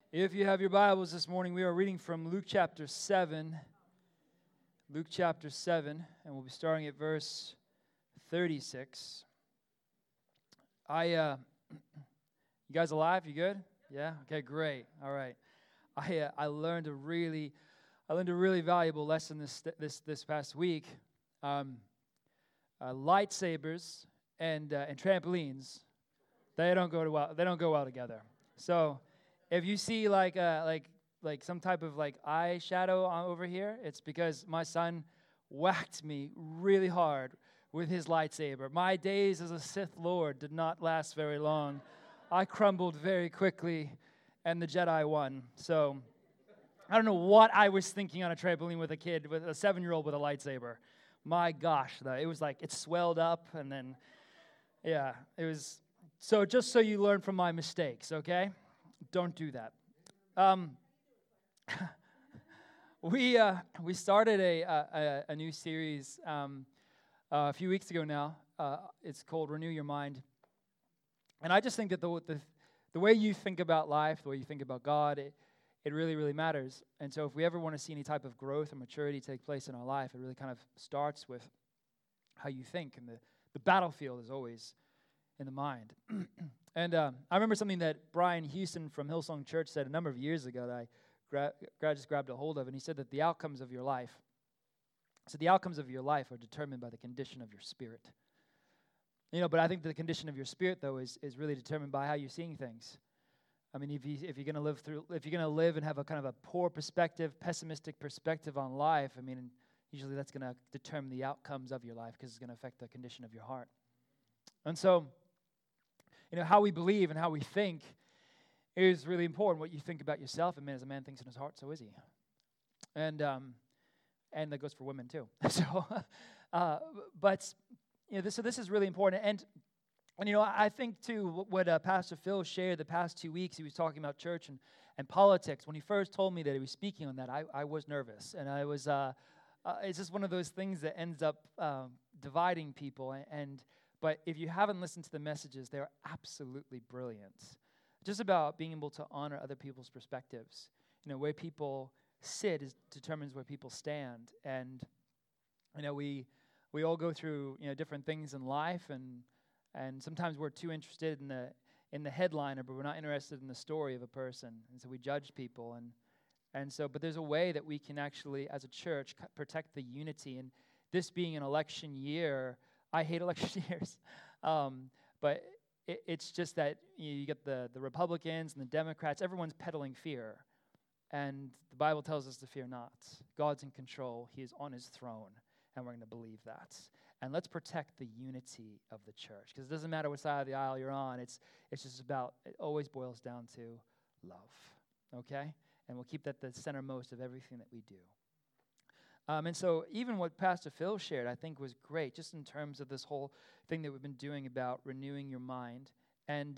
If you have your Bibles this morning, we are reading from Luke chapter 7. Luke chapter 7, and we'll be starting at verse 36. You guys alive? You good? Yeah? Okay, great. All right. I learned a really valuable lesson this past week. Lightsabers and trampolines, they don't go well together. So if you see like some type of eyeshadow over here, it's because my son whacked me really hard with his lightsaber. My days as a Sith Lord did not last very long. I crumbled very quickly, and the Jedi won. So I don't know what I was thinking on a trampoline with a 7-year-old with a lightsaber. My gosh, though, it was like it swelled up, and then, yeah, it was. So just so you learn from my mistakes, okay? Don't do that. We started a new series a few weeks ago now. It's called Renew Your Mind. And I just think that the way you think about life, the way you think about God, it really, really matters. And so if we ever want to see any type of growth or maturity take place in our life, it really kind of starts with how you think. And the battlefield is always in the mind. And I remember something that Brian Houston from Hillsong Church said a number of years ago that I just grabbed a hold of. And he said that the outcomes of your life are determined by the condition of your spirit. But I think the condition of your spirit, though, is really determined by how you're seeing things. I mean, if you're going to live and have a kind of a poor perspective, pessimistic perspective on life, I mean, usually that's going to determine the outcomes of your life because it's going to affect the condition of your heart. And so, how we believe and how we think is really important. What you think about yourself, and as a man thinks in his heart, so is he. And that goes for women too. So, this is really important. And I think too what Pastor Phil shared the past 2 weeks. He was talking about church and politics. When he first told me that he was speaking on that, I was nervous, and I was. It's just one of those things that ends up dividing people. But if you haven't listened to the messages, they're absolutely brilliant. Just about being able to honor other people's perspectives. Where people sit determines where people stand. And, we all go through, different things in life. And sometimes we're too interested in the headliner, but we're not interested in the story of a person. And so we judge people. But there's a way that we can actually, as a church, protect the unity. And this being an election year, I hate election years, but it's just that you get the Republicans and the Democrats, everyone's peddling fear, and the Bible tells us to fear not. God's in control. He is on his throne, and we're going to believe that. And let's protect the unity of the church, because it doesn't matter what side of the aisle you're on. It's just about, it always boils down to love, okay? And we'll keep that the centermost of everything that we do. And so even what Pastor Phil shared, I think was great, just in terms of this whole thing that we've been doing about renewing your mind. And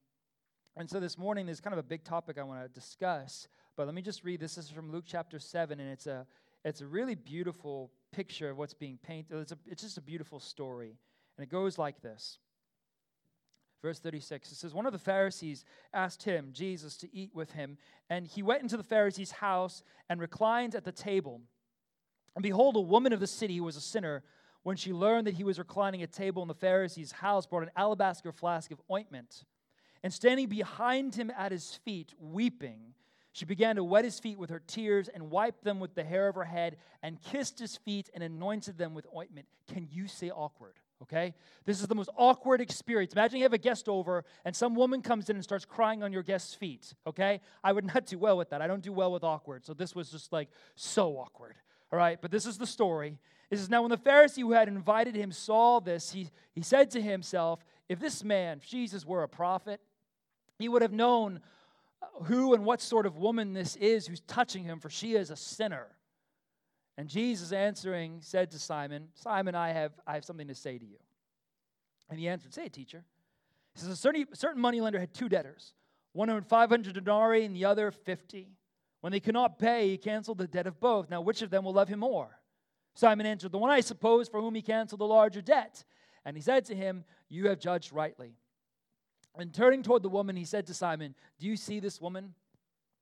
so this morning, there's kind of a big topic I want to discuss, but let me just read. This is from Luke chapter 7, and it's a really beautiful picture of what's being painted. It's just a beautiful story, and it goes like this. Verse 36, it says, one of the Pharisees asked him, Jesus, to eat with him, and he went into the Pharisee's house and reclined at the table. And behold, a woman of the city who was a sinner, when she learned that he was reclining at table in the Pharisee's house, brought an alabaster flask of ointment. And standing behind him at his feet, weeping, she began to wet his feet with her tears and wiped them with the hair of her head and kissed his feet and anointed them with ointment. Can you say awkward? Okay? This is the most awkward experience. Imagine you have a guest over and some woman comes in and starts crying on your guest's feet. Okay? I would not do well with that. I don't do well with awkward. So this was just so awkward. All right, but this is the story. It says, now when the Pharisee who had invited him saw this, he said to himself, if this man, Jesus, were a prophet, he would have known who and what sort of woman this is who's touching him, for she is a sinner. And Jesus answering said to Simon, Simon, I have something to say to you. And he answered, say it, teacher. He says, a certain moneylender had 2 debtors. One owed 500 denarii and the other 50. When they could not pay, he canceled the debt of both. Now, which of them will love him more? Simon answered, the one I suppose for whom he canceled the larger debt. And he said to him, you have judged rightly. And turning toward the woman, he said to Simon, do you see this woman?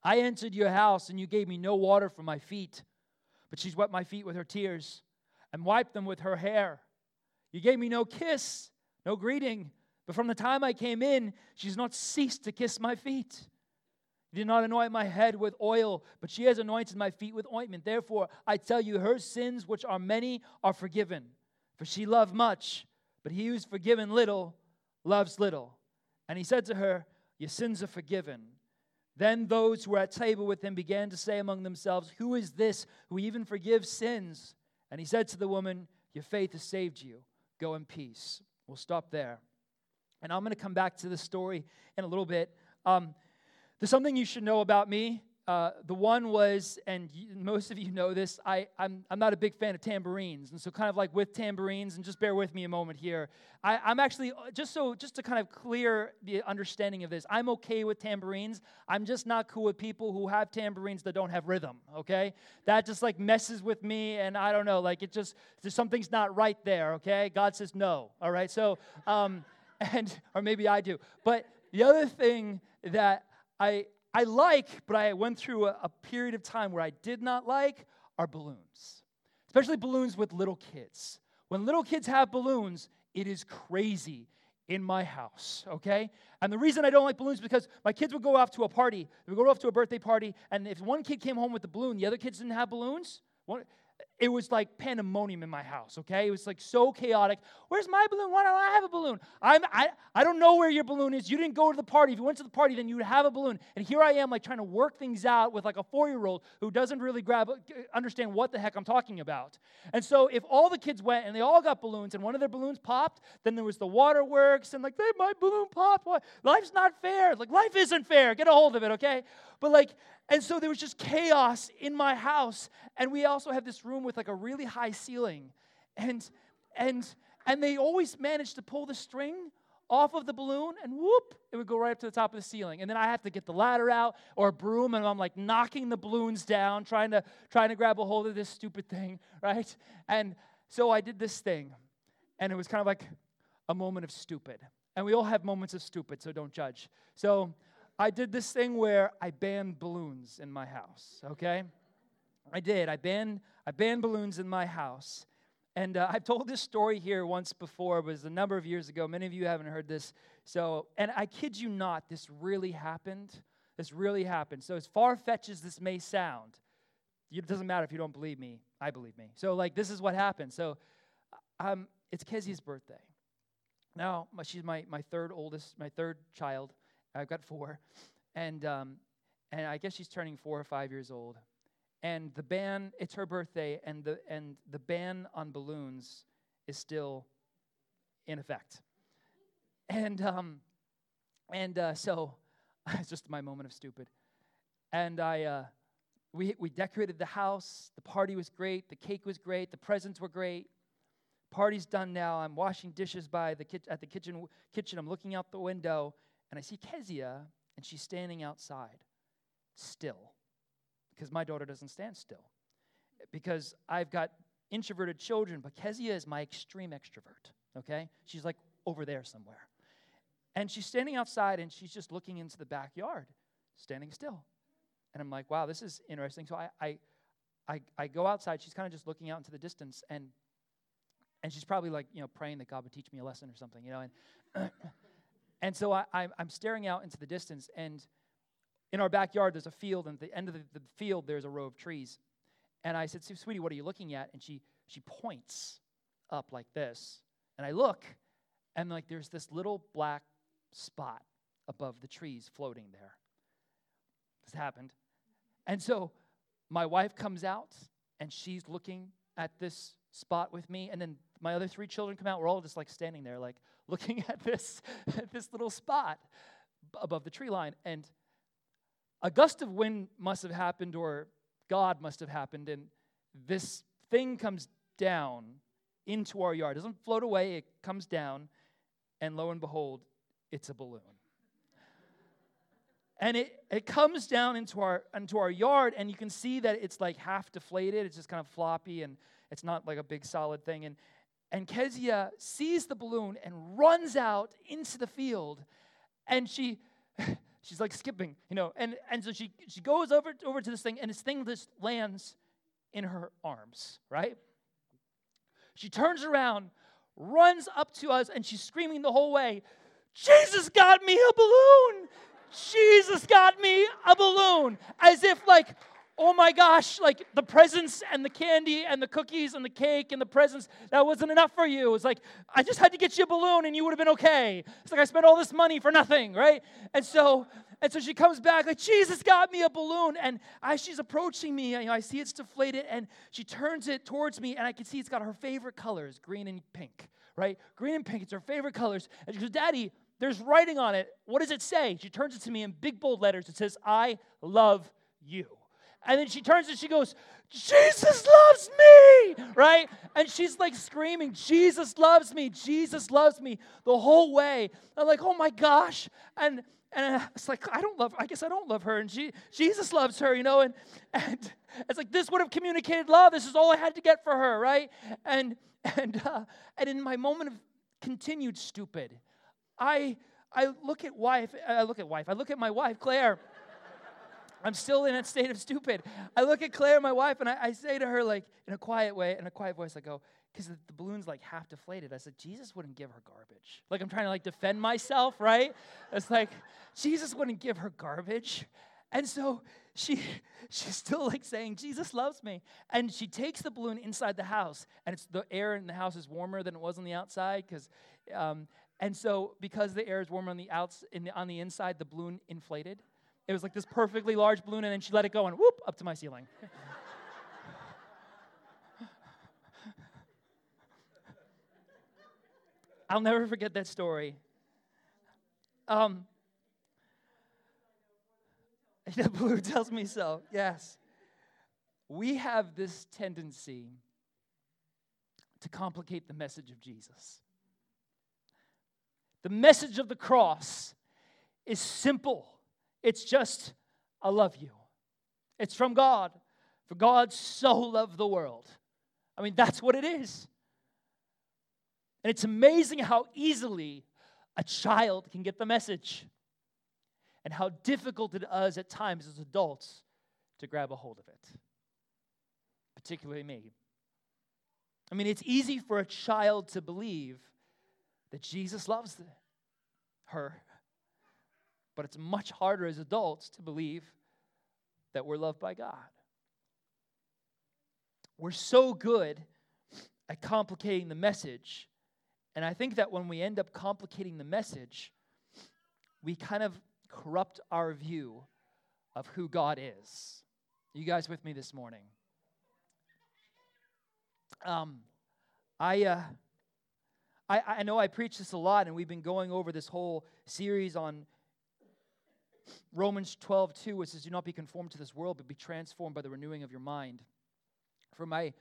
I entered your house, and you gave me no water for my feet, but she's wet my feet with her tears and wiped them with her hair. You gave me no kiss, no greeting, but from the time I came in, she's not ceased to kiss my feet. You did not anoint my head with oil, but she has anointed my feet with ointment. Therefore, I tell you, her sins, which are many, are forgiven. For she loved much, but he who's forgiven little loves little. And he said to her, your sins are forgiven. Then those who were at table with him began to say among themselves, who is this who even forgives sins? And he said to the woman, your faith has saved you. Go in peace. We'll stop there. And I'm going to come back to this story in a little bit. There's something you should know about me. The one was, and most of you know this, I'm not a big fan of tambourines. And so kind of like with tambourines, and just bear with me a moment here, I'm actually, just to kind of clear the understanding of this, I'm okay with tambourines. I'm just not cool with people who have tambourines that don't have rhythm, okay? That just like messes with me, and I don't know, like there's something's not right there, okay? God says no, all right? So, or maybe I do. But the other thing that I like, but I went through a period of time where I did not like, are balloons. Especially balloons with little kids. When little kids have balloons, it is crazy in my house, okay? And the reason I don't like balloons is because my kids would go off to a party. They would go off to a birthday party, and if one kid came home with a balloon, the other kids didn't have balloons. It was like pandemonium in my house, okay? It was like so chaotic. Where's my balloon? Why don't I have a balloon? I don't know where your balloon is. You didn't go to the party. If you went to the party, then you would have a balloon. And here I am like trying to work things out with like a 4-year-old who doesn't really understand what the heck I'm talking about. And so if all the kids went and they all got balloons and one of their balloons popped, then there was the waterworks and like, hey, my balloon popped. What? Life's not fair. Like, life isn't fair. Get a hold of it, okay? But like, and so there was just chaos in my house. And we also have this room with like a really high ceiling. And they always managed to pull the string off of the balloon, and whoop, it would go right up to the top of the ceiling. And then I have to get the ladder out or a broom, and I'm like knocking the balloons down, trying to grab a hold of this stupid thing, right? And so I did this thing, and it was kind of like a moment of stupid. And we all have moments of stupid, so don't judge. So I did this thing where I banned balloons in my house, okay? I did. I banned balloons in my house. And I've told this story here once before. It was a number of years ago. Many of you haven't heard this. So, and I kid you not, this really happened. This really happened. So as far-fetched as this may sound, it doesn't matter if you don't believe me. I believe me. So like this is what happened. So it's Kezia's birthday. Now, she's my third child. I've got 4. And I guess she's turning 4 or 5 years old. And the ban, it's her birthday, and the ban on balloons is still in effect. And so it's just my moment of stupid. And we decorated the house. The party was great. The cake was great. The presents were great. Party's done now. I'm washing dishes at the kitchen. I'm looking out the window, and I see Kezia, and she's standing outside, still. Because my daughter doesn't stand still. Because I've got introverted children, but Kezia is my extreme extrovert, okay? She's like over there somewhere. And she's standing outside, and she's just looking into the backyard, standing still. And I'm like, wow, this is interesting. So I go outside. She's kind of just looking out into the distance, and she's probably like, praying that God would teach me a lesson or something, And so I'm staring out into the distance, and in our backyard, there's a field, and at the end of the field, there's a row of trees. And I said, sweetie, what are you looking at? And she points up like this. And I look, and like there's this little black spot above the trees floating there. This happened. And so my wife comes out, and she's looking at this spot with me. And then my other 3 children come out. We're all just like standing there, like looking at this little spot above the tree line. And a gust of wind must have happened, or God must have happened, and this thing comes down into our yard. It doesn't float away, it comes down, and lo and behold, it's a balloon. And it comes down into our yard, and you can see that it's like half deflated. It's just kind of floppy, and it's not like a big solid thing. And Kezia sees the balloon and runs out into the field, and she she's like skipping, and so she goes over to this thing, and this thing just lands in her arms, right? She turns around, runs up to us, and she's screaming the whole way, Jesus got me a balloon! Jesus got me a balloon! As if like, oh my gosh, like the presents and the candy and the cookies and the cake and the presents, that wasn't enough for you. It was like, I just had to get you a balloon and you would have been okay. It's like I spent all this money for nothing, right? And so she comes back like, Jesus got me a balloon. And as she's approaching me, I see it's deflated, and she turns it towards me, and I can see it's got her favorite colors, green and pink, right? Green and pink, it's her favorite colors. And she goes, Daddy, there's writing on it. What does it say? She turns it to me in big bold letters. It says, I love you. And then she turns and she goes, Jesus loves me, right? And she's like screaming, Jesus loves me, Jesus loves me the whole way. I'm like, oh my gosh. And it's like, I guess I don't love her. And Jesus loves her, and it's like, this would have communicated love. This is all I had to get for her, right? And in my moment of continued stupid, I look at my wife, Claire. I'm still in a state of stupid. I look at Claire, my wife, and I say to her, like, in a quiet voice, I go, because the balloon's like half deflated. I said, Jesus wouldn't give her garbage. Like, I'm trying to like defend myself, right? It's like, Jesus wouldn't give her garbage. And so she's still like saying, Jesus loves me. And she takes the balloon inside the house, and the air in the house is warmer than it was on the outside, and so because the air is warmer on the inside, the balloon inflated. It was like this perfectly large balloon, and then she let it go, and whoop, up to my ceiling. I'll never forget that story. The balloon tells me so, yes. We have this tendency to complicate the message of Jesus. The message of the cross is simple. It's just, I love you. It's from God. For God so loved the world. I mean, that's what it is. And it's amazing how easily a child can get the message, and how difficult it is at times as adults to grab a hold of it, particularly me. I mean, it's easy for a child to believe that Jesus loves her, but it's much harder as adults to believe that we're loved by God. We're so good at complicating the message, and I think that when we end up complicating the message, we kind of corrupt our view of who God is. You guys with me this morning? I know I preach this a lot, and we've been going over this whole series on Romans 12:2, which says, "Do not be conformed to this world, but be transformed by the renewing of your mind." For my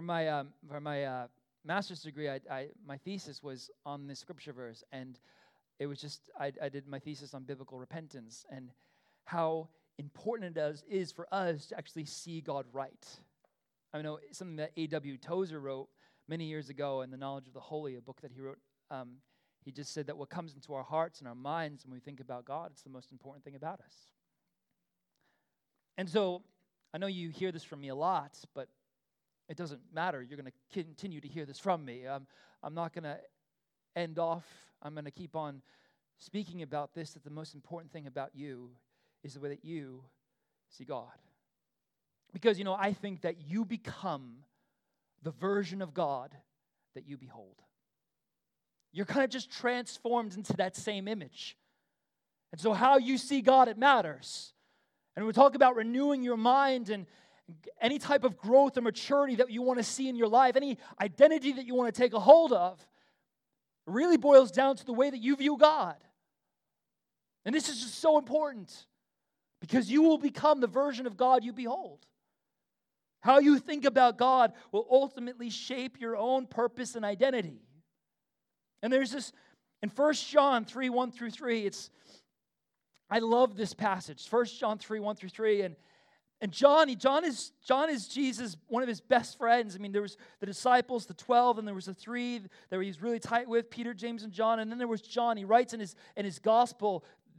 master's degree, my thesis was on this scripture verse, and it was just I did my thesis on biblical repentance and how important it is for us to actually see God right. I know something that A.W. Tozer wrote many years ago in The Knowledge of the Holy, a book that he wrote. He just said that what comes into our hearts and our minds when we think about God, it's the most important thing about us. And so I know you hear this from me a lot, but it doesn't matter. You're going to continue to hear this from me. I'm not going to end off. I'm going to keep on speaking about this, that the most important thing about you is the way that you see God. Because, I think that you become the version of God that you behold. You're kind of just transformed into that same image. And so how you see God, it matters. And we talk about renewing your mind and any type of growth or maturity that you want to see in your life, any identity that you want to take a hold of, really boils down to the way that you view God. And this is just so important because you will become the version of God you behold. How you think about God will ultimately shape your own purpose and identity. And there's this, in 1 John 3:1-3, I love this passage, 1 John 3:1-3, and John is Jesus, one of his best friends. I mean, there was the disciples, the 12, and there was the 3 that he's really tight with, Peter, James, and John, and then there was John. He writes in his gospel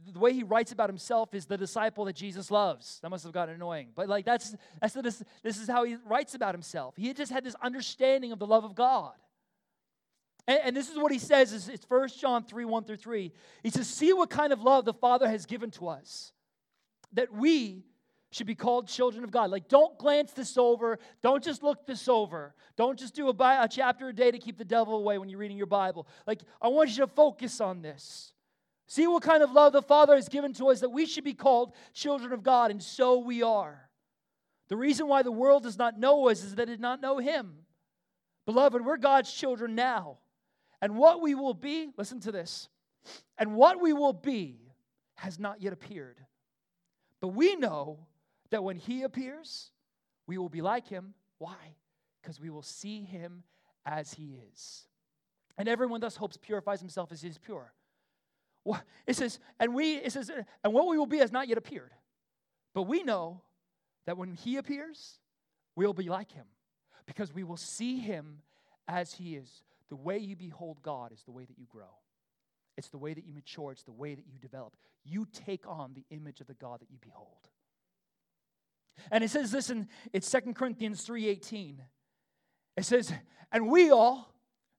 the way he writes about himself is the disciple that Jesus loves. That must have gotten annoying. But like this is how he writes about himself. He just had this understanding of the love of God. And this is what he says, it's 1 John 3, 1 through 3. He says, see what kind of love the Father has given to us, that we should be called children of God. Like, don't glance this over. Don't just look this over. Don't just do a chapter a day to keep the devil away when you're reading your Bible. Like, I want you to focus on this. See what kind of love the Father has given to us, that we should be called children of God, and so we are. The reason why the world does not know us is that it did not know Him. Beloved, we're God's children now. And what we will be, listen to this, and what we will be has not yet appeared. But we know that when He appears, we will be like Him. Why? Because we will see Him as He is. And everyone thus hopes purifies himself as He is pure. It says, and what we will be has not yet appeared. But we know that when He appears, we'll be like Him, because we will see Him as He is. The way you behold God is the way that you grow. It's the way that you mature. It's the way that you develop. You take on the image of the God that you behold. And it says this it's 2 Corinthians 3:18. It says, and we all,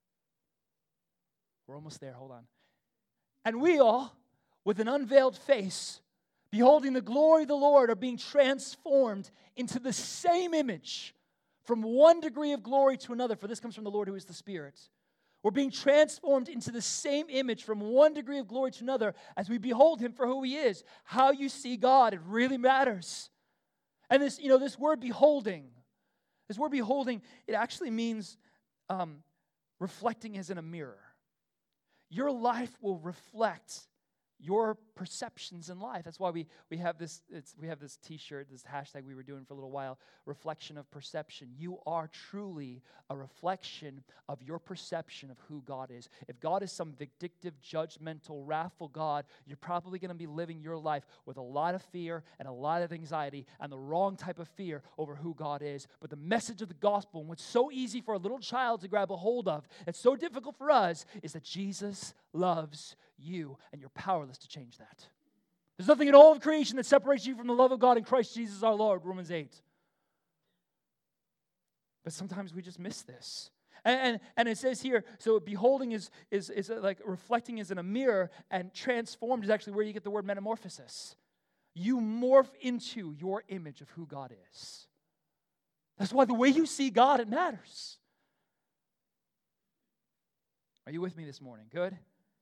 we're almost there, hold on. And we all, with an unveiled face, beholding the glory of the Lord, are being transformed into the same image from one degree of glory to another. For this comes from the Lord who is the Spirit. We're being transformed into the same image from one degree of glory to another as we behold Him for who He is. How you see God, it really matters. And this word beholding, it actually means reflecting as in a mirror. Your life will reflect your perceptions in life. That's why we have this T-shirt, this hashtag we were doing for a little while, reflection of perception. You are truly a reflection of your perception of who God is. If God is some vindictive, judgmental, wrathful God, you're probably going to be living your life with a lot of fear and a lot of anxiety and the wrong type of fear over who God is. But the message of the gospel, and what's so easy for a little child to grab a hold of, it's so difficult for us, is that Jesus loves you, and you're powerless to change that. There's nothing in all of creation that separates you from the love of God in Christ Jesus our Lord, Romans 8. But sometimes we just miss this. And it says here, so beholding is like reflecting is in a mirror, and transformed is actually where you get the word metamorphosis. You morph into your image of who God is. That's why the way you see God, it matters. Are you with me this morning? Good?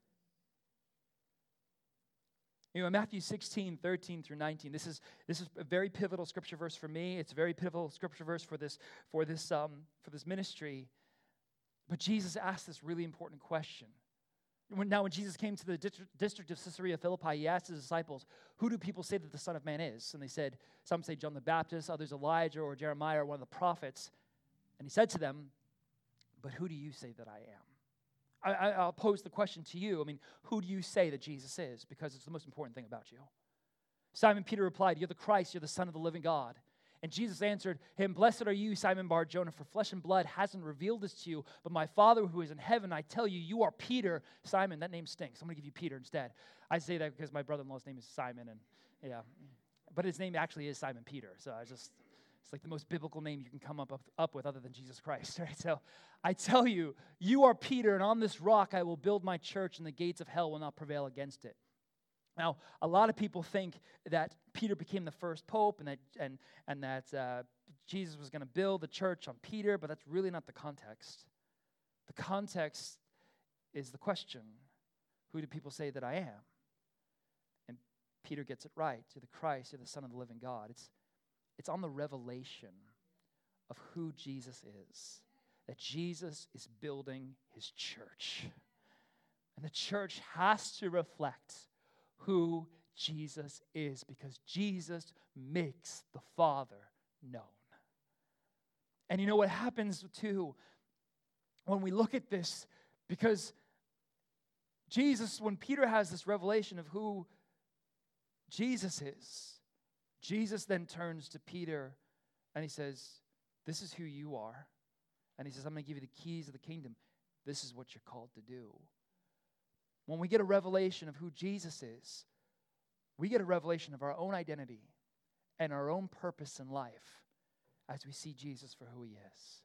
In Matthew 16, 13 through 19, this is a very pivotal scripture verse for me. It's a very pivotal scripture verse for this ministry. But Jesus asked this really important question. When Jesus came to the district of Caesarea Philippi, He asked His disciples, who do people say that the Son of Man is? And they said, some say John the Baptist, others Elijah or Jeremiah or one of the prophets. And He said to them, but who do you say that I am? I'll pose the question to you. Who do you say that Jesus is? Because it's the most important thing about you. Simon Peter replied, you're the Christ, you're the Son of the living God. And Jesus answered him, blessed are you, Simon Bar-Jonah, for flesh and blood hasn't revealed this to you, but my Father who is in heaven. I tell you, you are Peter. Simon, that name stinks. I'm going to give you Peter instead. I say that because my brother-in-law's name is Simon, and yeah. But his name actually is Simon Peter, so it's like the most biblical name you can come up with other than Jesus Christ, right? So I tell you, you are Peter, and on this rock I will build my church, and the gates of hell will not prevail against it. Now, a lot of people think that Peter became the first pope, and that Jesus was going to build the church on Peter, but that's really not the context. The context is the question, who do people say that I am? And Peter gets it right. You're the Christ, you're the Son of the living God. It's on the revelation of who Jesus is, that Jesus is building His church. And the church has to reflect who Jesus is, because Jesus makes the Father known. And you know what happens too when we look at this, because Jesus, when Peter has this revelation of who Jesus is, Jesus then turns to Peter and He says, this is who you are. And He says, I'm going to give you the keys of the kingdom. This is what you're called to do. When we get a revelation of who Jesus is, we get a revelation of our own identity and our own purpose in life as we see Jesus for who he is.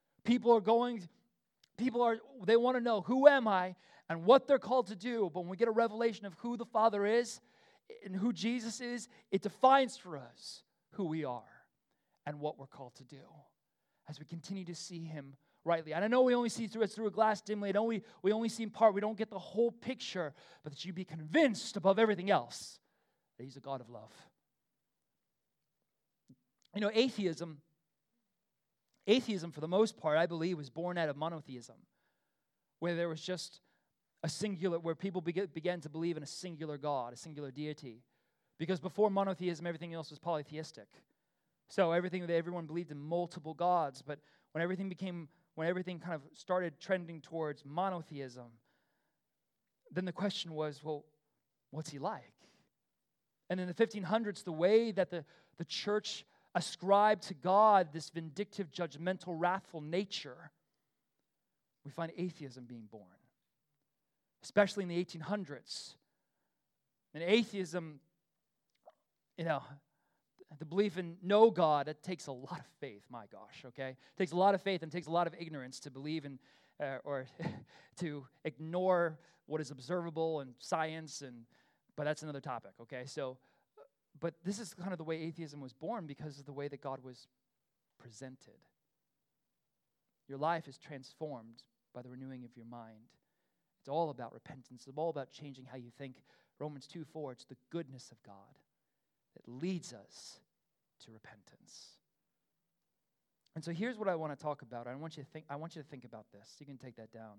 They want to know, who am I and what they're called to do. But when we get a revelation of who the Father is and who Jesus is, it defines for us who we are and what we're called to do as we continue to see him rightly. And I know we only see through a glass dimly. I know we only see in part. We don't get the whole picture, but that you be convinced above everything else that he's a God of love. You know, atheism, for the most part, I believe, was born out of monotheism, where there was just where people began to believe in a singular God, a singular deity. Because before monotheism, everything else was polytheistic. So everyone believed in multiple gods. But when everything kind of started trending towards monotheism, then the question was, well, what's he like? And in the 1500s, the way that the church ascribed to God this vindictive, judgmental, wrathful nature, we find atheism being born, especially in the 1800s. And atheism, the belief in no God, it takes a lot of faith, my gosh, okay? It takes a lot of faith and it takes a lot of ignorance to believe in or to ignore what is observable in science, but that's another topic, okay? So, but this is kind of the way atheism was born because of the way that God was presented. Your life is transformed by the renewing of your mind. It's all about repentance. It's all about changing how you think. Romans 2:4, it's the goodness of God that leads us to repentance. And so here's what I want to talk about. I want you to think about this. You can take that down.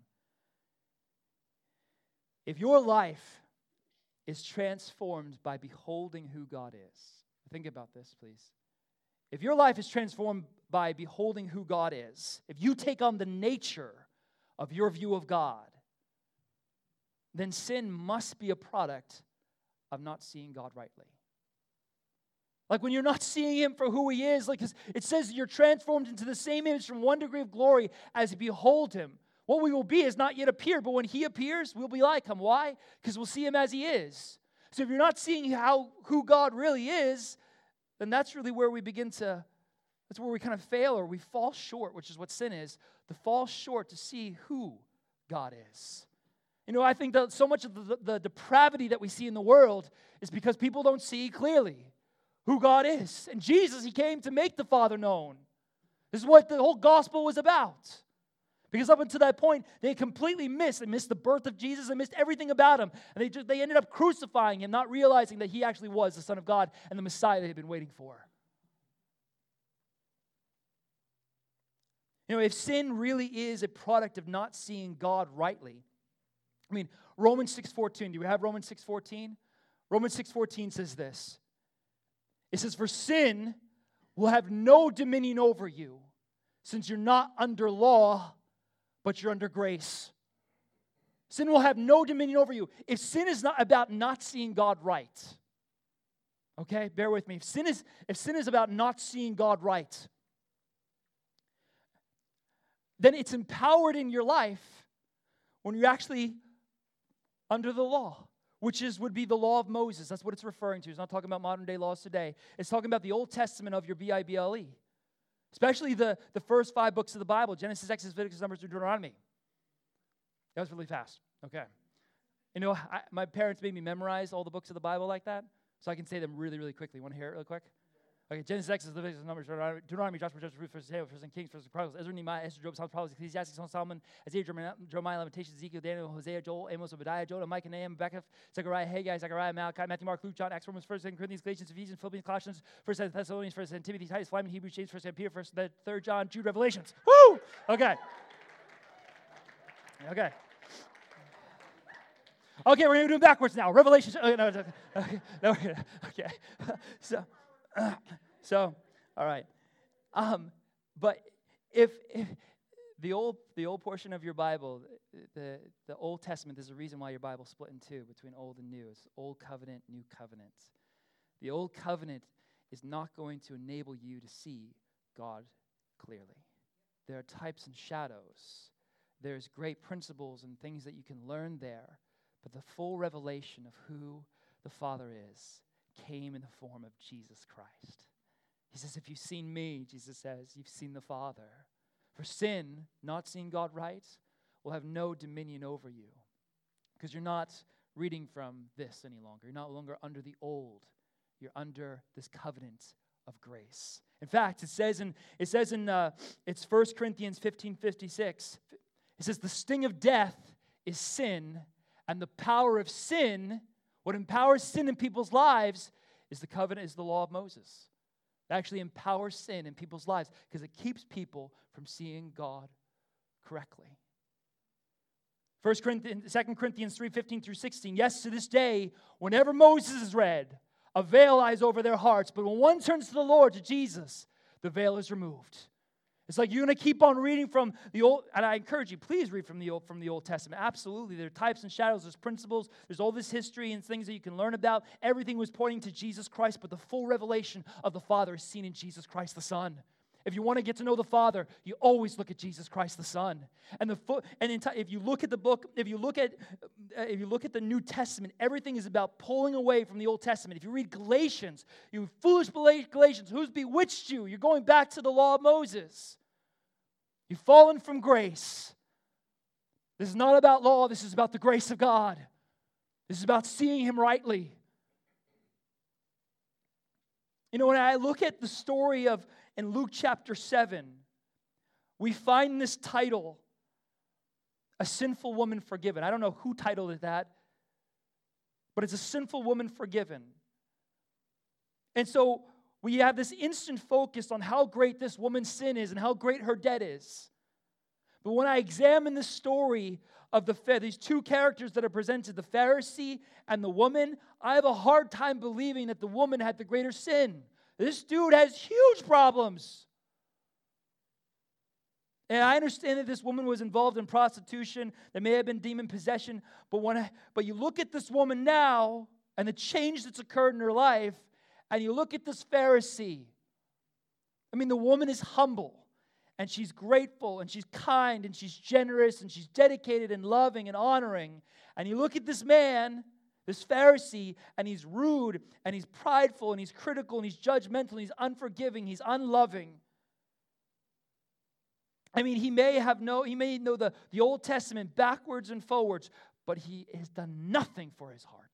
If your life is transformed by beholding who God is, think about this, please. If your life is transformed by beholding who God is, if you take on the nature of your view of God, then sin must be a product of not seeing God rightly. Like when you're not seeing him for who he is, like it says you're transformed into the same image from one degree of glory as you behold him. What we will be has not yet appeared, but when he appears, we'll be like him. Why? Because we'll see him as he is. So if you're not seeing who God really is, then that's really where that's where we kind of fail or we fall short, which is what sin is, to fall short to see who God is. You know, I think that so much of the depravity that we see in the world is because people don't see clearly who God is. And Jesus, he came to make the Father known. This is what the whole gospel was about. Because up until that point, they completely missed. They missed the birth of Jesus. They missed everything about him. And they ended up crucifying him, not realizing that he actually was the Son of God and the Messiah they had been waiting for. You know, if sin really is a product of not seeing God rightly, I mean, Romans 6:14. Do we have Romans 6:14? Romans 6:14 says this. It says, for sin will have no dominion over you, since you're not under law, but you're under grace. Sin will have no dominion over you. If sin is not about not seeing God right, okay, bear with me. If sin is about not seeing God right, then it's empowered in your life when you're actually under the law, which would be the law of Moses. That's what it's referring to. It's not talking about modern day laws today. It's talking about the Old Testament of your Bible, especially the first 5 books of the Bible, Genesis, Exodus, Leviticus, Numbers, Deuteronomy. That was really fast. Okay. You know, my parents made me memorize all the books of the Bible like that, so I can say them really, really quickly. Want to hear it really quick? Okay, Genesis, Exodus, Leviticus, Numbers, Deuteronomy, Joshua, Judges, Ruth, 1 Samuel, 1 Kings, 1 Chronicles, Ezra, Nehemiah, Esther, Job, Psalms, Proverbs, Ecclesiastes, Psalms, Solomon, Isaiah, Jeremiah, Lamentations, Ezekiel, Daniel, Hosea, Joel, Amos, Obadiah, Jonah, Micah, Nahum, Rebecca, Zechariah, Haggai, Zechariah, Malachi, Matthew, Mark, Luke, John, Acts, Romans, 1 Corinthians, Galatians, Ephesians, Philippians, Colossians, 1 Thessalonians, 1 Timothy, Titus, Philemon, Hebrews, James, 1 Peter, 3 John, Jude, Revelations. Woo! Okay. Okay. Okay, we're going to do it backwards now. Revelations. Okay. So, all right. But if the old portion of your Bible, the Old Testament, there's a reason why your Bible's split in two between Old and New. It's Old Covenant, New Covenant. The Old Covenant is not going to enable you to see God clearly. There are types and shadows. There's great principles and things that you can learn there. But the full revelation of who the Father is came in the form of Jesus Christ. He says, if you've seen me, Jesus says, you've seen the Father. For sin, not seeing God right, will have no dominion over you. Because you're not reading from this any longer. You're no longer under the old. You're under this covenant of grace. In fact, it's 1 Corinthians 15:56. It says, the sting of death is sin, and the power of sin, what empowers sin in people's lives, is the covenant, is the law of Moses. It actually empowers sin in people's lives because it keeps people from seeing God correctly. 2 Corinthians 3:15 through 16. Yes, to this day, whenever Moses is read, a veil lies over their hearts. But when one turns to the Lord, to Jesus, the veil is removed. It's like you're going to keep on reading from the Old, and I encourage you, please read from the Old Testament. Absolutely. There are types and shadows, there's principles, there's all this history and things that you can learn about. Everything was pointing to Jesus Christ, but the full revelation of the Father is seen in Jesus Christ the Son. If you want to get to know the Father, you always look at Jesus Christ the Son. If you look at the book, if you look at the New Testament, everything is about pulling away from the Old Testament. If you read Galatians, you foolish Galatians, who's bewitched you? You're going back to the law of Moses. You've fallen from grace. This is not about law. This is about the grace of God. This is about seeing Him rightly. You know, when I look at the story in Luke chapter 7, we find this title, A Sinful Woman Forgiven. I don't know who titled it that, but it's a sinful woman forgiven. And so we have this instant focus on how great this woman's sin is and how great her debt is. But when I examine the story of these two characters that are presented, the Pharisee and the woman, I have a hard time believing that the woman had the greater sin. This dude has huge problems. And I understand that this woman was involved in prostitution. There may have been demon possession. But you look at this woman now and the change that's occurred in her life, and you look at this Pharisee. I mean, the woman is humble, and she's grateful, and she's kind, and she's generous, and she's dedicated and loving and honoring. And you look at this man, this Pharisee, and he's rude, and he's prideful, and he's critical, and he's judgmental, and he's unforgiving, he's unloving. I mean, he may know the Old Testament backwards and forwards, but he has done nothing for his heart.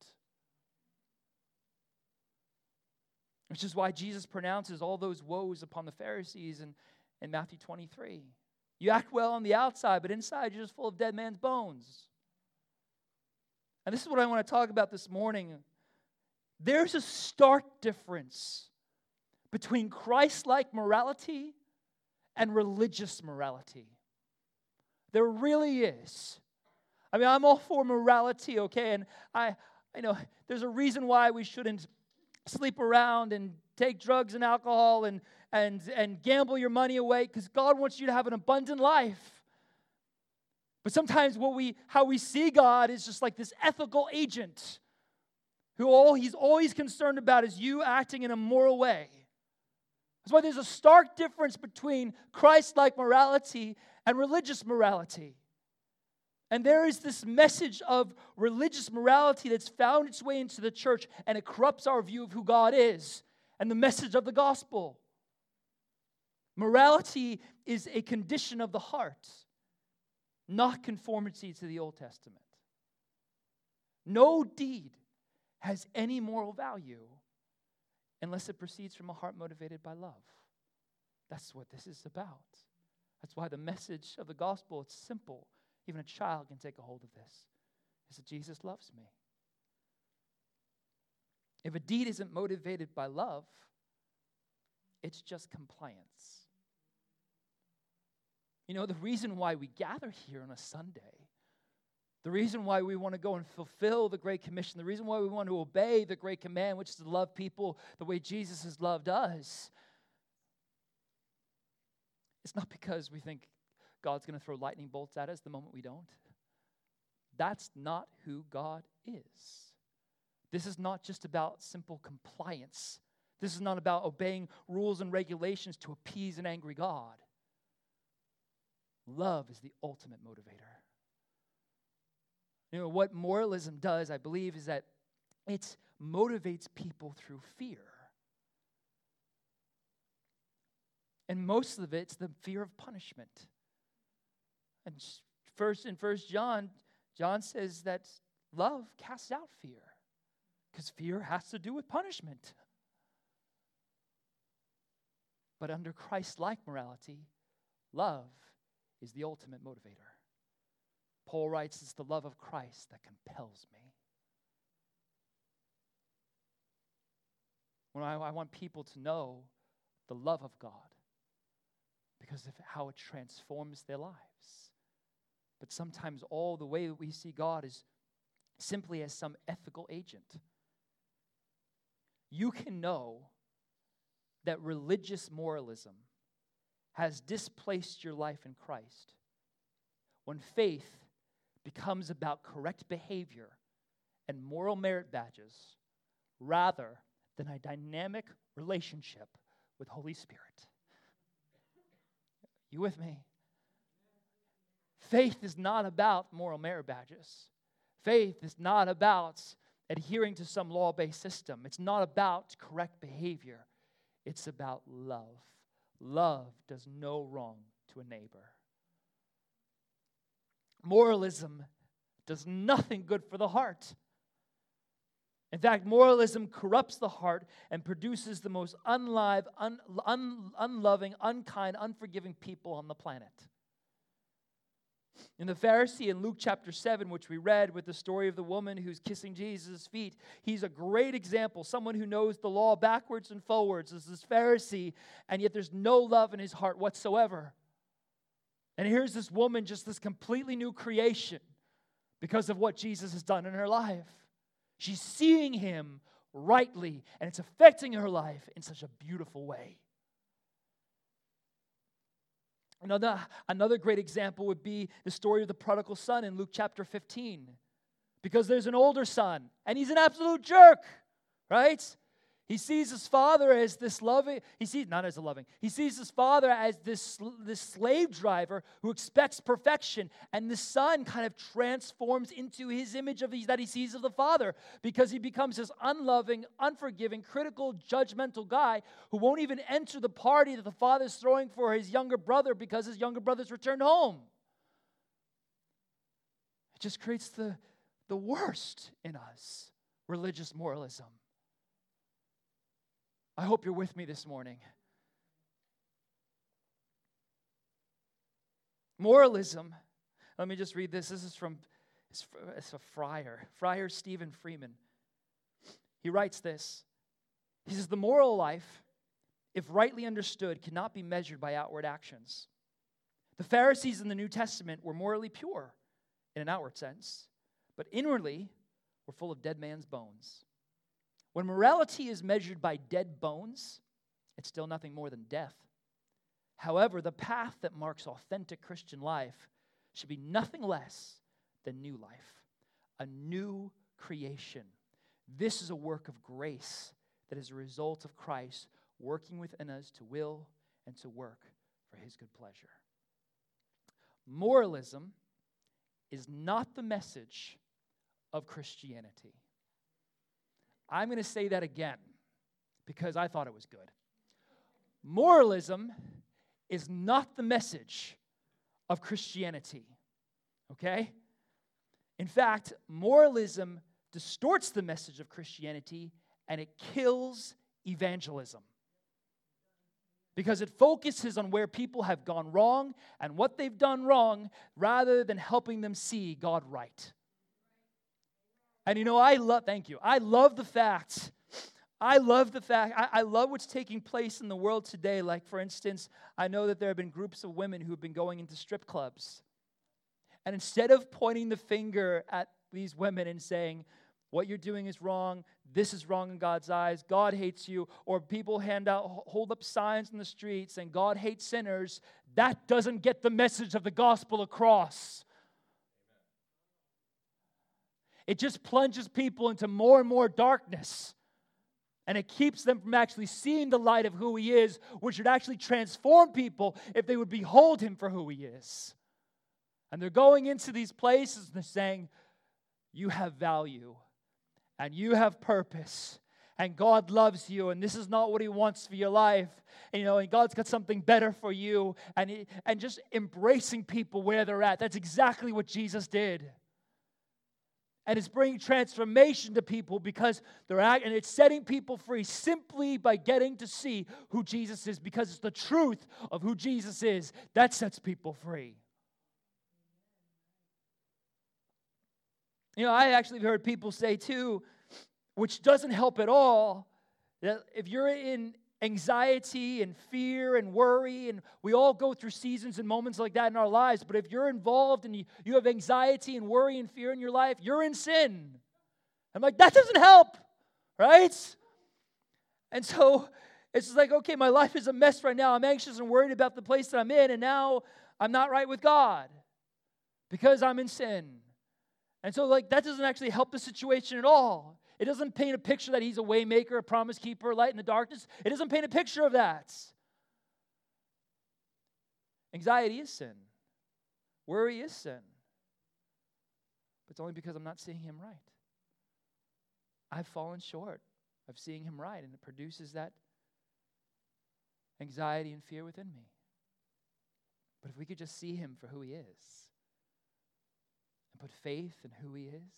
Which is why Jesus pronounces all those woes upon the Pharisees in Matthew 23. You act well on the outside, but inside you're just full of dead man's bones. And this is what I want to talk about this morning. There's a stark difference between Christ-like morality and religious morality. There really is. I mean, I'm all for morality, okay? And I know there's a reason why we shouldn't sleep around and take drugs and alcohol and gamble your money away, because God wants you to have an abundant life. But sometimes how we see God is just like this ethical agent who he's always concerned about is you acting in a moral way. That's why there's a stark difference between Christ-like morality and religious morality. And there is this message of religious morality that's found its way into the church, and it corrupts our view of who God is and the message of the gospel. Morality is a condition of the heart, not conformity to the Old Testament. No deed has any moral value unless it proceeds from a heart motivated by love. That's what this is about. That's why the message of the gospel, it's simple. Even a child can take a hold of this. Is that Jesus loves me. If a deed isn't motivated by love, it's just compliance. You know, the reason why we gather here on a Sunday, the reason why we want to go and fulfill the Great Commission, the reason why we want to obey the Great Command, which is to love people the way Jesus has loved us, it's not because we think God's going to throw lightning bolts at us the moment we don't. That's not who God is. This is not just about simple compliance. This is not about obeying rules and regulations to appease an angry God. Love is the ultimate motivator. You know, what moralism does, I believe, is that it motivates people through fear. And most of it's the fear of punishment. And in 1 John, John says that love casts out fear, because fear has to do with punishment. But under Christ-like morality, love is the ultimate motivator. Paul writes, it's the love of Christ that compels me. When I want people to know the love of God because of how it transforms their lives. But sometimes all the way we see God is simply as some ethical agent. You can know that religious moralism has displaced your life in Christ when faith becomes about correct behavior and moral merit badges rather than a dynamic relationship with Holy Spirit. You with me? Faith is not about moral merit badges. Faith is not about adhering to some law-based system. It's not about correct behavior. It's about love. Love does no wrong to a neighbor. Moralism does nothing good for the heart. In fact, moralism corrupts the heart and produces the most unloving, unkind, unforgiving people on the planet. In the Pharisee in Luke chapter 7, which we read with the story of the woman who's kissing Jesus' feet, he's a great example, someone who knows the law backwards and forwards as this Pharisee, and yet there's no love in his heart whatsoever. And here's this woman, just this completely new creation because of what Jesus has done in her life. She's seeing him rightly, and it's affecting her life in such a beautiful way. Another great example would be the story of the prodigal son in Luke chapter 15. Because there's an older son, and he's an absolute jerk, right? He sees his father as this loving, he sees his father as this slave driver who expects perfection. And the son kind of transforms into his image that he sees of the father, because he becomes this unloving, unforgiving, critical, judgmental guy who won't even enter the party that the father's throwing for his younger brother because his younger brother's returned home. It just creates the worst in us, religious moralism. I hope you're with me this morning. Moralism, let me just read this. This is from it's a Friar Stephen Freeman. He writes this. He says, the moral life, if rightly understood, cannot be measured by outward actions. The Pharisees in the New Testament were morally pure in an outward sense, but inwardly were full of dead man's bones. When morality is measured by dead bones, it's still nothing more than death. However, the path that marks authentic Christian life should be nothing less than new life, a new creation. This is a work of grace that is a result of Christ working within us to will and to work for his good pleasure. Moralism is not the message of Christianity. I'm going to say that again because I thought it was good. Moralism is not the message of Christianity, okay? In fact, moralism distorts the message of Christianity and it kills evangelism because it focuses on where people have gone wrong and what they've done wrong rather than helping them see God right. And I love the fact, I love what's taking place in the world today. Like, for instance, I know that there have been groups of women who have been going into strip clubs. And instead of pointing the finger at these women and saying, what you're doing is wrong, this is wrong in God's eyes, God hates you, or people hold up signs in the streets saying God hates sinners, that doesn't get the message of the gospel across. It just plunges people into more and more darkness. And it keeps them from actually seeing the light of who he is, which would actually transform people if they would behold him for who he is. And they're going into these places and they're saying, you have value. and you have purpose, and God loves you, and this is not what He wants for your life, and God's got something better for you, and just embracing people where they're at. That's exactly what Jesus did. And it's bringing transformation to people because and it's setting people free simply by getting to see who Jesus is, because it's the truth of who Jesus is that sets people free. I actually have heard people say too, which doesn't help at all, that if you're in anxiety and fear and worry, and we all go through seasons and moments like that in our lives, but if you're involved and you have anxiety and worry and fear in your life, you're in sin. I'm like, that doesn't help, right? And so it's just like, okay, my life is a mess right now. I'm anxious and worried about the place that I'm in, and now I'm not right with God because I'm in sin. And so that doesn't actually help the situation at all. It doesn't paint a picture that He's a way maker, a promise keeper, a light in the darkness. It doesn't paint a picture of that. Anxiety is sin. Worry is sin. But it's only because I'm not seeing Him right. I've fallen short of seeing Him right, and it produces that anxiety and fear within me. But if we could just see Him for who He is and put faith in who He is,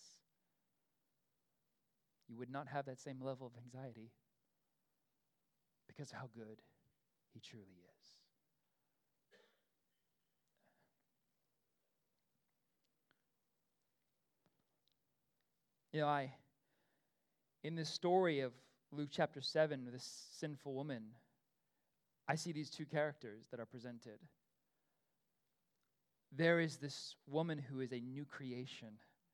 you would not have that same level of anxiety because of how good He truly is. In this story of Luke chapter 7, this sinful woman, I see these two characters that are presented. There is this woman who is a new creation,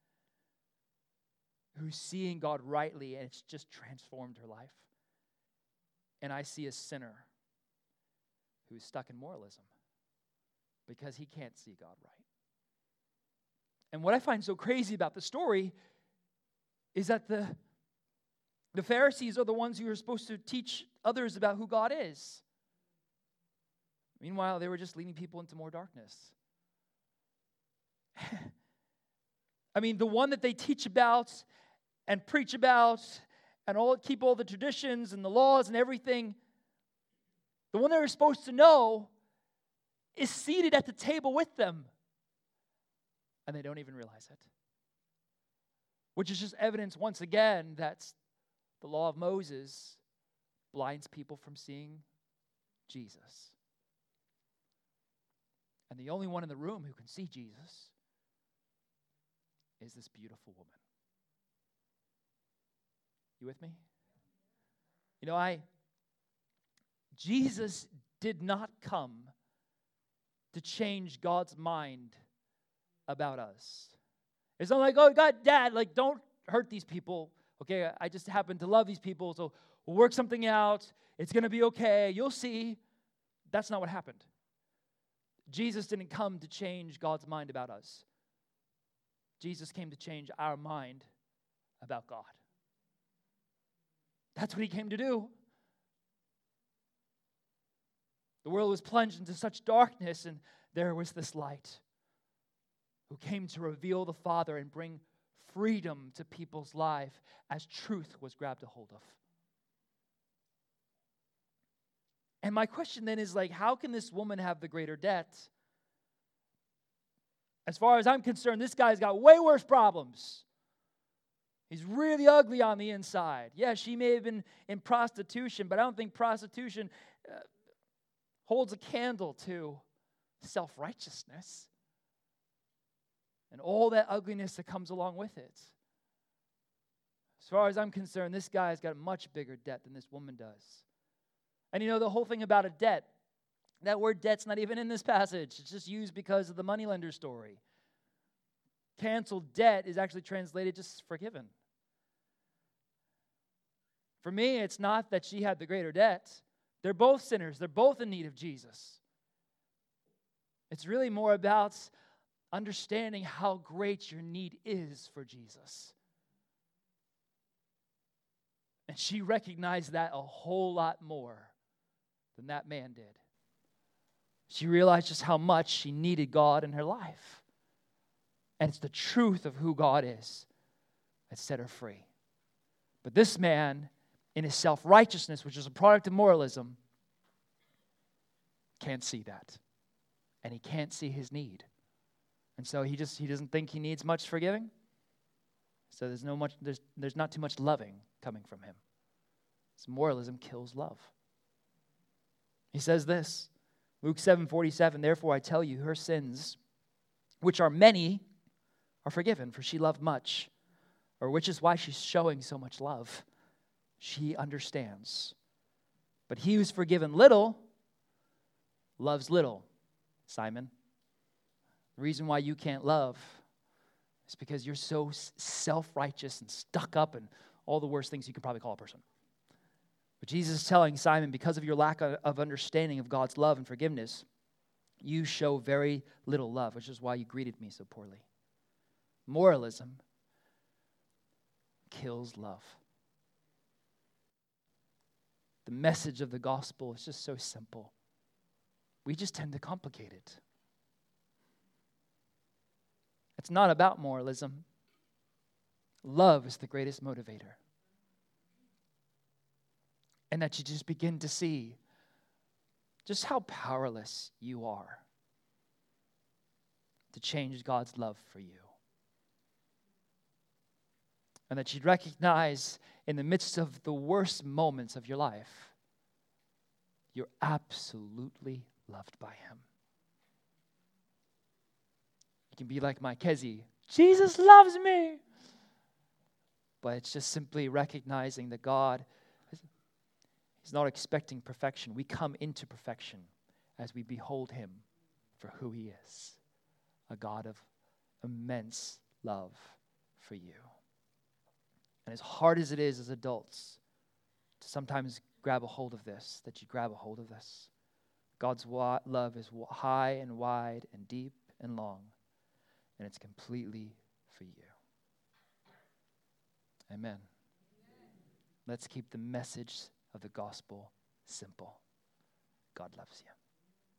who's seeing God rightly, and it's just transformed her life. And I see a sinner who's stuck in moralism because he can't see God right. And what I find so crazy about the story is that the Pharisees are the ones who are supposed to teach others about who God is. Meanwhile, they were just leading people into more darkness. The one that they teach about and preach about and keep all the traditions and the laws and everything, the one they're supposed to know is seated at the table with them. And they don't even realize it. Which is just evidence, once again, that the law of Moses blinds people from seeing Jesus. And the only one in the room who can see Jesus is this beautiful woman. You with me? Jesus did not come to change God's mind about us. It's not like, oh, God, Dad, don't hurt these people. Okay, I just happen to love these people, so we'll work something out. It's going to be okay. You'll see. That's not what happened. Jesus didn't come to change God's mind about us. Jesus came to change our mind about God. That's what He came to do. The world was plunged into such darkness, and there was this light who came to reveal the Father and bring freedom to people's life as truth was grabbed a hold of. And my question then is how can this woman have the greater debt? As far as I'm concerned, this guy's got way worse problems. He's really ugly on the inside. Yeah, she may have been in prostitution, but I don't think prostitution holds a candle to self-righteousness and all that ugliness that comes along with it. As far as I'm concerned, this guy's got a much bigger debt than this woman does. And the whole thing about a debt, that word debt's not even in this passage. It's just used because of the moneylender story. Canceled debt is actually translated just forgiven. For me, it's not that she had the greater debt. They're both sinners. They're both in need of Jesus. It's really more about understanding how great your need is for Jesus. And she recognized that a whole lot more than that man did. She realized just how much she needed God in her life. And it's the truth of who God is that set her free. But this man, in his self-righteousness, which is a product of moralism, can't see that. And he can't see his need. And so he doesn't think he needs much forgiving. So there's not too much loving coming from him. So moralism kills love. He says this, Luke 7:47, therefore I tell you, her sins, which are many, are forgiven, for she loved much, or which is why she's showing so much love. She understands. But he who's forgiven little loves little. Simon, the reason why you can't love is because you're so self-righteous and stuck up and all the worst things you could probably call a person. But Jesus is telling Simon, because of your lack of understanding of God's love and forgiveness, you show very little love, which is why you greeted me so poorly. Moralism kills love. The message of the gospel is just so simple. We just tend to complicate it. It's not about moralism. Love is the greatest motivator. And that you just begin to see just how powerless you are to change God's love for you. And that you'd recognize in the midst of the worst moments of your life, you're absolutely loved by Him. You can be like my Kezi, Jesus loves me. But it's just simply recognizing that God, He's not expecting perfection. We come into perfection as we behold Him for who He is, a God of immense love for you. And as hard as it is as adults to sometimes grab a hold of this, that you grab a hold of this, God's love is high and wide and deep and long, and it's completely for you. Amen. Let's keep the message of the gospel simple. God loves you.